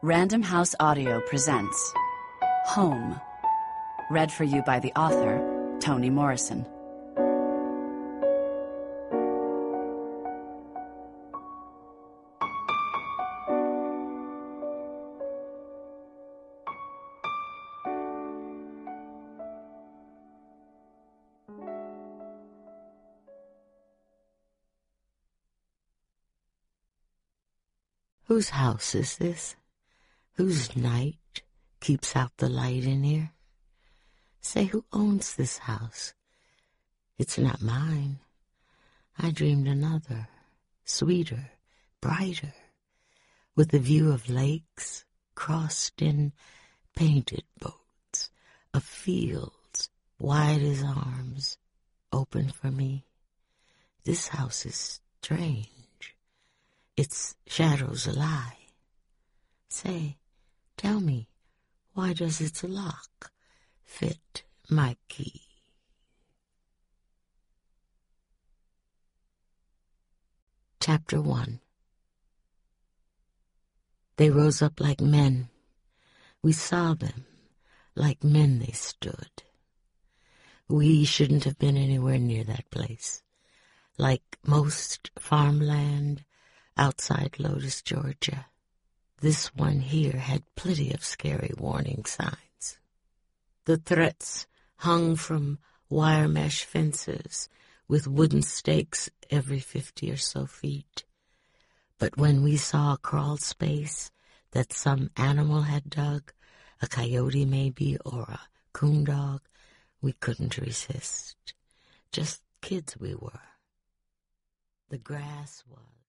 Random House Audio presents Home, read for you by the author, Toni Morrison. Whose house is this? Whose night keeps out the light in here? Say, who owns this house? It's not mine. I dreamed another, sweeter, brighter, with a view of lakes crossed in painted boats, of fields wide as arms, open for me. This house is strange. Its shadow's a lie. Say, tell me, why does its lock fit my key? Chapter 1. They rose up like men. We saw them, like men they stood. We shouldn't have been anywhere near that place. Like most farmland outside Lotus, Georgia, this one here had plenty of scary warning signs. The threats hung from wire mesh fences with wooden stakes every 50 or so feet. But when we saw a crawl space that some animal had dug, a coyote maybe, or a coon dog, we couldn't resist. Just kids we were. The grass was